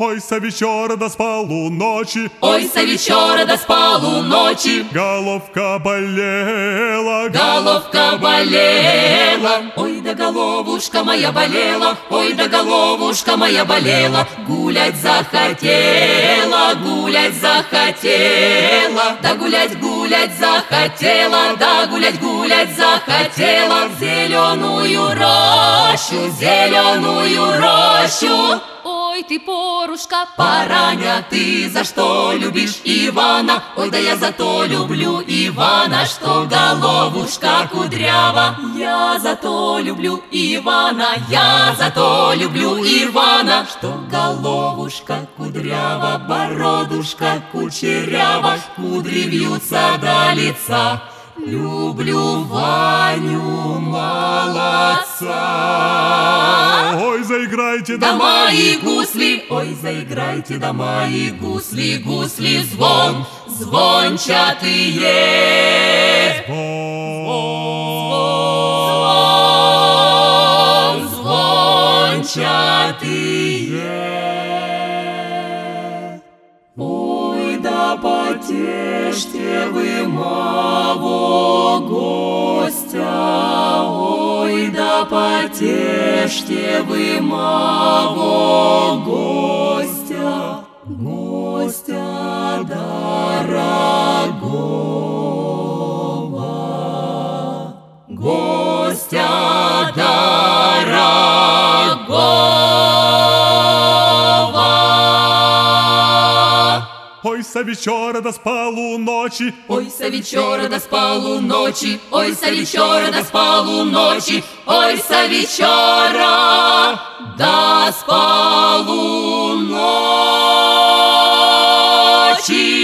Ой, со вечора до с полуночи, ой, со вечора до с полуночи, головка болела, головка болела. Ой, да головушка моя болела, ой, да головушка моя болела. Гулять захотела, гулять захотела, да гулять, гулять захотела, да гулять, гулять захотела. В зеленую рощу, зеленую рощу. Ой, ты, порушка, параня, ты за что любишь Ивана? Ой, да я за то люблю Ивана, что головушка кудрява. Я за то люблю Ивана, я за то люблю Ивана, что головушка кудрява, бородушка кучерява, кудри вьются до лица. Люблю Ваню молодца. Ой, заиграйте, да мои гусли, ой, заиграйте, да мои гусли, гусли звон, звончатые. Звон, звончатые. Ой, да потешьте вы моего гостя, ой, да потешьте вы моего гостя, гостя дорогого, гостя дорогого. Ой, со вечора до с полуночи, ой, со вечора до с полуночи, ой, со вечора до с полуночи, ой, со вечора до с полуночи.